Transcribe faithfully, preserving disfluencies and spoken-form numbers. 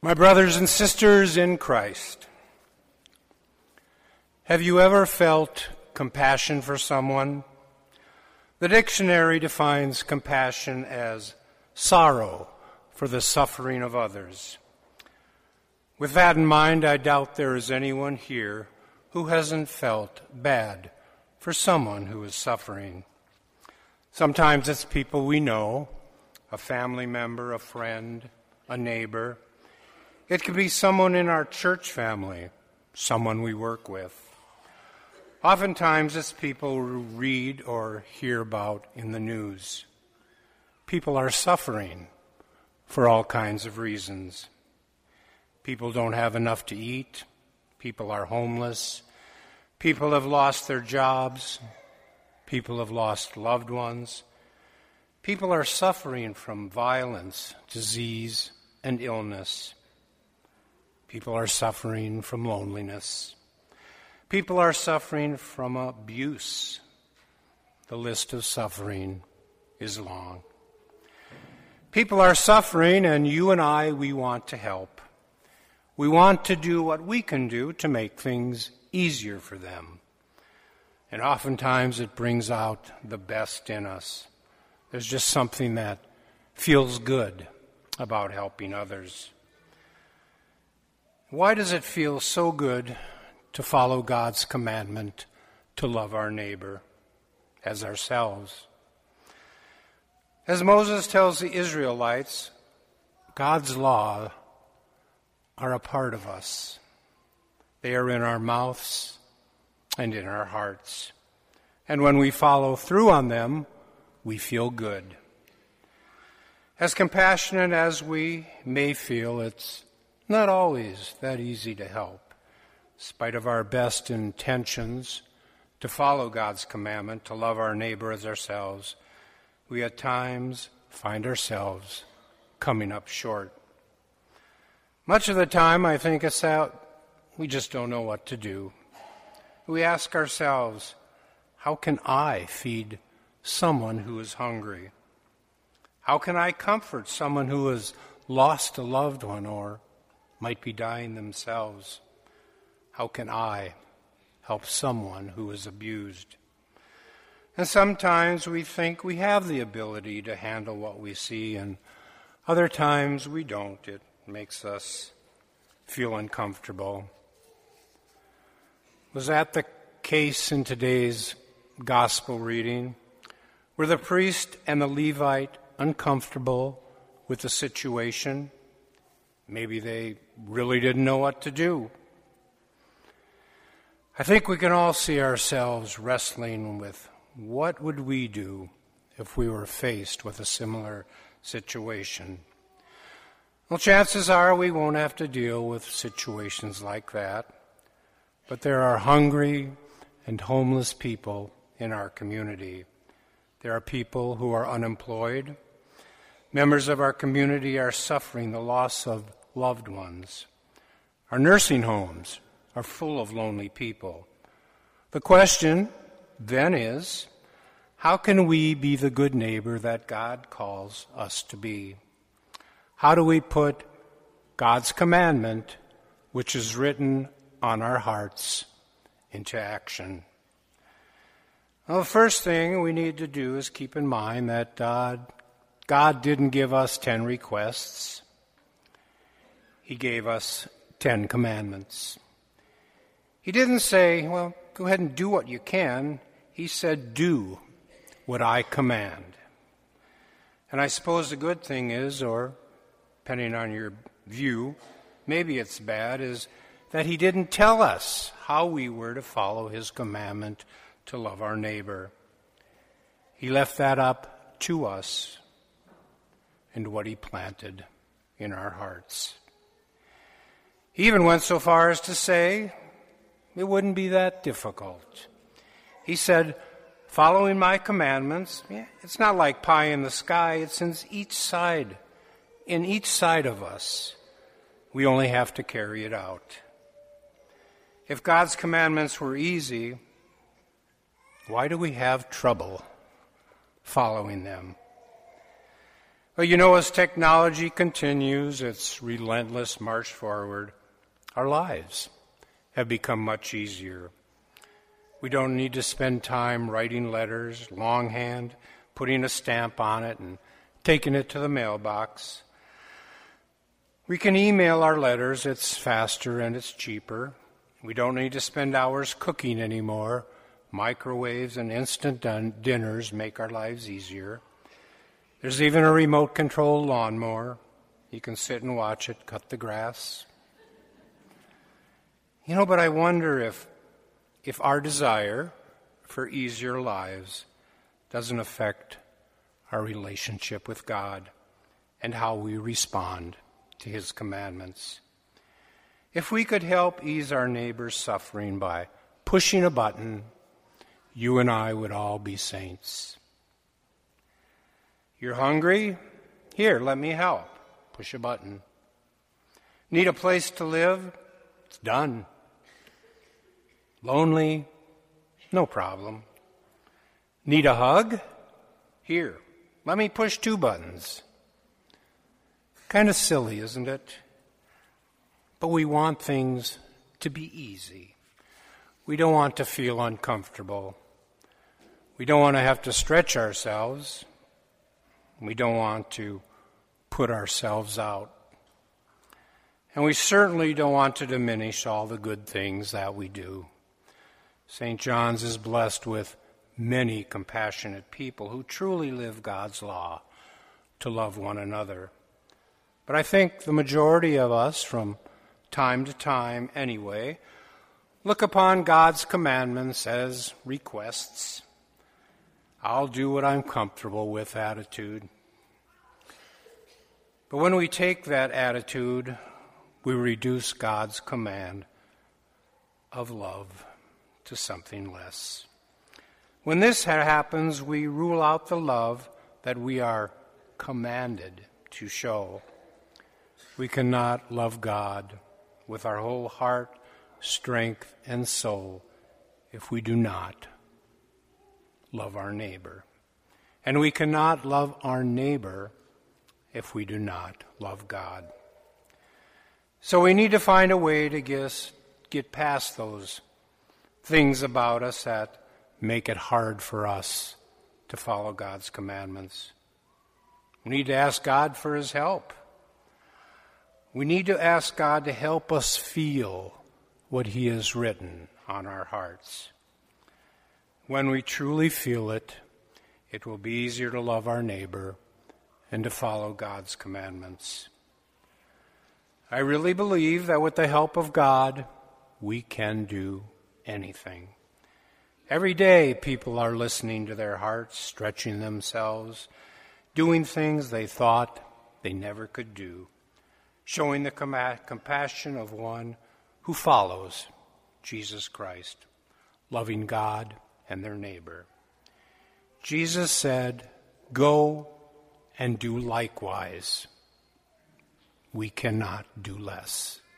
My brothers and sisters in Christ, have you ever felt compassion for someone? The dictionary defines compassion as sorrow for the suffering of others. With that in mind, I doubt there is anyone here who hasn't felt bad for someone who is suffering. Sometimes it's people we know, a family member, a friend, a neighbor. It could be someone in our church family, someone we work with. Oftentimes it's people we read or hear about in the news. People are suffering for all kinds of reasons. People don't have enough to eat. People are homeless. People have lost their jobs. People have lost loved ones. People are suffering from violence, disease, and illness. People are suffering from loneliness. People are suffering from abuse. The list of suffering is long. People are suffering, and you and I, we want to help. We want to do what we can do to make things easier for them. And oftentimes it brings out the best in us. There's just something that feels good about helping others. Why does it feel so good to follow God's commandment to love our neighbor as ourselves? As Moses tells the Israelites, God's law are a part of us. They are in our mouths and in our hearts. And when we follow through on them, we feel good. As compassionate as we may feel, it's not always that easy to help. In spite of our best intentions to follow God's commandment, to love our neighbor as ourselves, we at times find ourselves coming up short. Much of the time, I think it's that we just don't know what to do. We ask ourselves, how can I feed someone who is hungry? How can I comfort someone who has lost a loved one or might be dying themselves? How can I help someone who is abused? And sometimes we think we have the ability to handle what we see, and other times we don't. It makes us feel uncomfortable. Was that the case in today's gospel reading? Were the priest and the Levite uncomfortable with the situation? Maybe they really didn't know what to do. I think we can all see ourselves wrestling with what would we do if we were faced with a similar situation. Well, chances are we won't have to deal with situations like that, but there are hungry and homeless people in our community. There are people who are unemployed. Members of our community are suffering the loss of loved ones. Our nursing homes are full of lonely people. The question then is, how can we be the good neighbor that God calls us to be? How do we put God's commandment, which is written on our hearts, into action? Well, the first thing we need to do is keep in mind that God, God didn't give us ten requests. He gave us ten commandments. He didn't say, well, go ahead and do what you can. He said, do what I command. And I suppose the good thing is, or depending on your view, maybe it's bad, is that he didn't tell us how we were to follow his commandment to love our neighbor. He left that up to us and what he planted in our hearts. He even went so far as to say it wouldn't be that difficult. He said, following my commandments, yeah, it's not like pie in the sky. It's in each side, in each side of us. We only have to carry it out. If God's commandments were easy, why do we have trouble following them? Well, you know, as technology continues its relentless march forward, our lives have become much easier. We don't need to spend time writing letters longhand, putting a stamp on it, and taking it to the mailbox. We can email our letters. It's faster and it's cheaper. We don't need to spend hours cooking anymore. Microwaves and instant dun- dinners make our lives easier. There's even a remote-controlled lawnmower. You can sit and watch it cut the grass. You know, but I wonder if, if our desire for easier lives doesn't affect our relationship with God and how we respond to His commandments. If we could help ease our neighbor's suffering by pushing a button, you and I would all be saints. You're hungry? Here, let me help. Push a button. Need a place to live? It's done. Lonely? No problem. Need a hug? Here, let me push two buttons. Kind of silly, isn't it? But we want things to be easy. We don't want to feel uncomfortable. We don't want to have to stretch ourselves. We don't want to put ourselves out. And we certainly don't want to diminish all the good things that we do. Saint John's is blessed with many compassionate people who truly live God's law to love one another. But I think the majority of us, from time to time anyway, look upon God's commandments as requests. I'll do what I'm comfortable with attitude. But when we take that attitude, we reduce God's command of love to something less. When this happens, we rule out the love that we are commanded to show. We cannot love God with our whole heart, strength, and soul if we do not love our neighbor. And we cannot love our neighbor if we do not love God. So we need to find a way to get, get past those things about us that make it hard for us to follow God's commandments. We need to ask God for His help. We need to ask God to help us feel what He has written on our hearts. When we truly feel it, it will be easier to love our neighbor and to follow God's commandments. I really believe that with the help of God, we can do anything. Every day, people are listening to their hearts, stretching themselves, doing things they thought they never could do, showing the com- compassion of one who follows Jesus Christ, loving God and their neighbor. Jesus said, "Go and do likewise." We cannot do less.